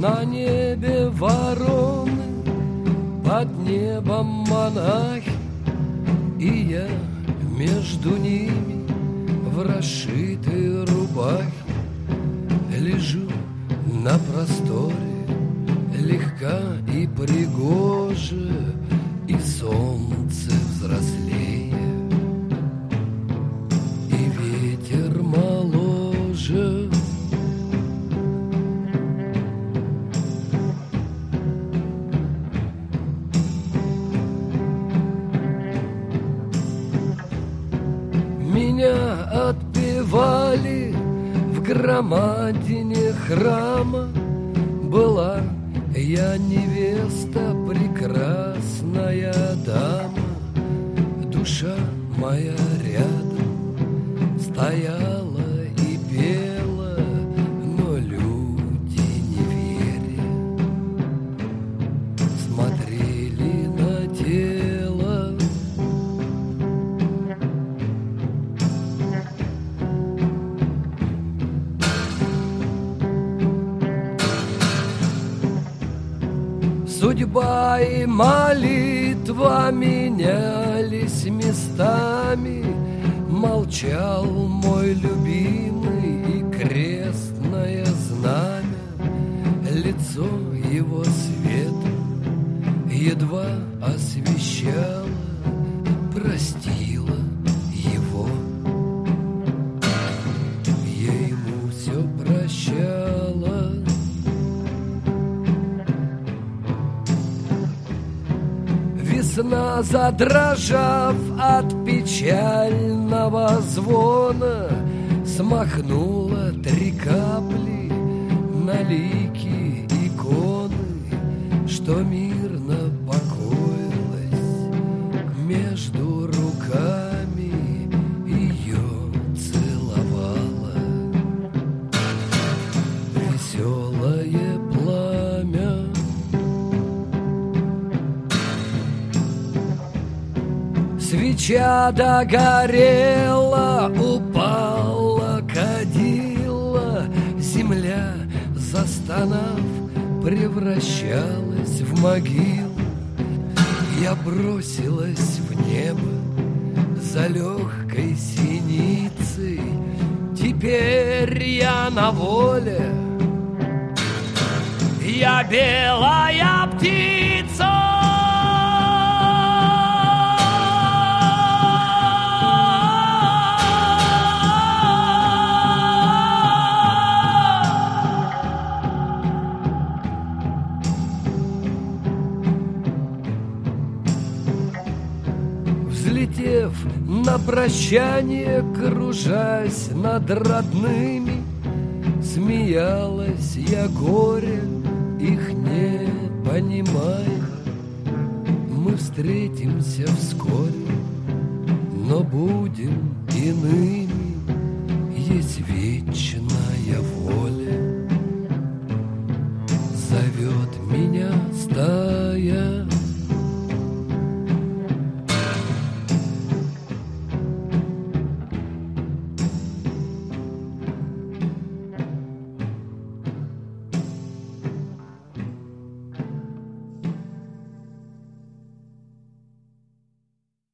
На небе вороны, под небом монахи, и я между ними в расшитой рубахе лежу на просторе, легка и пригожа, и солнце взрослее, и ветер моложе. Меня отпевали в громадине храма. Была я невеста, прекрасная дама. Душа моя рядом стояла и пела, но люди, не веря, смотрели на тело. Судьба и молитва менялись местами. Молчал мой любимый и крестное знамя. Лицо его светом едва освещало, простила его. Я ему все прощала. Весна, задрожав от печального звона, смахнула 3 капли на лики иконы, что мирно покоилась между руками, ее целовала веселое пламя. Свеча догорела, упала кадила, земля, застонав, превращалась в могилу. Я бросилась в небо за легкой синицей. Теперь я на воле, я белая птица. Взлетев на прощание, кружась над родными, смеялась я горе, их не понимая. Мы встретимся вскоре, но будем иными, есть вечная воля. Зовет меня старый